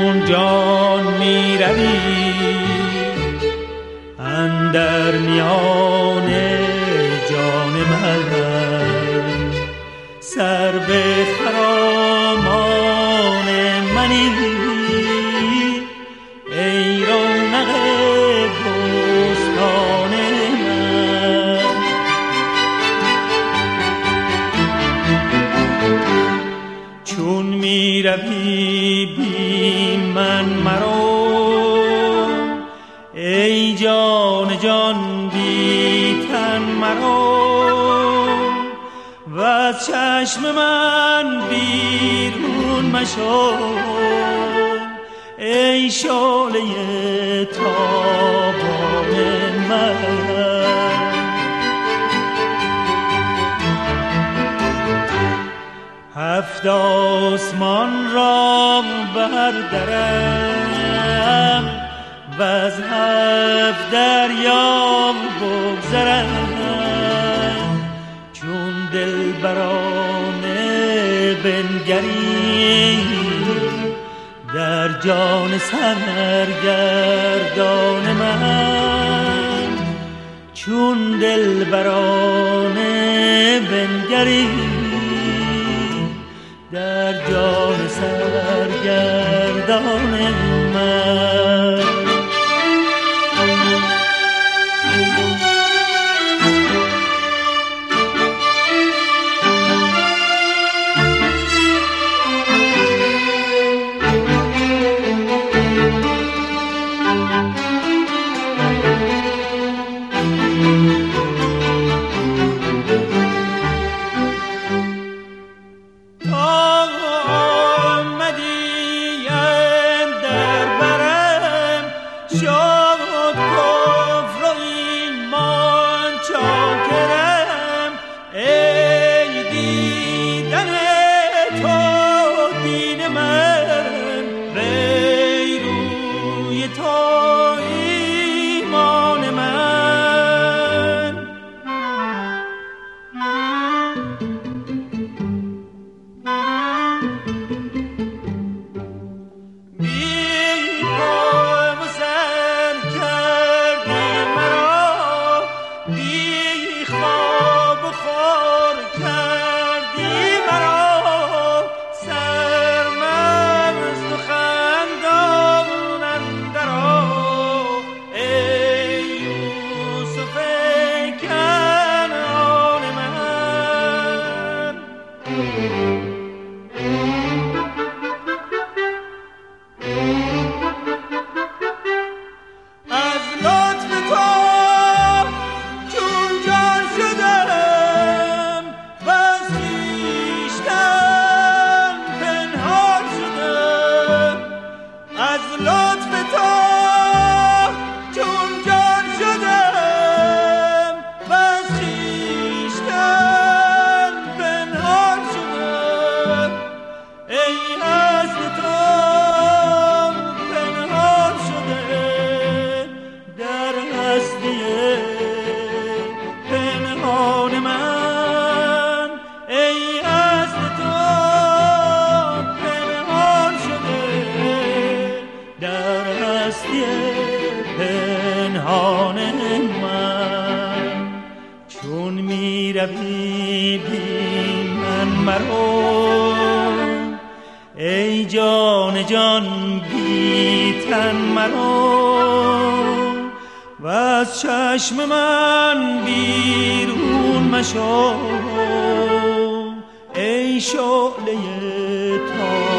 چون جان می روی اندر میان جان من، سر به خرامان منی ای رونق بستان من. چون می روی بی من مرا ای جان جان بی تن مرا، و از چشم من بیرون مشو ای شعله تابان من. هفت آسمان را بردرم و از هفت دریا بگذرم، چون دلبرانه بنگری در جان سرگردان من، چون دلبرانه بنگری در جان سرگردان من. ای جان جان بی تن مرا، و از چشم من بیرون مشو ای شعله تا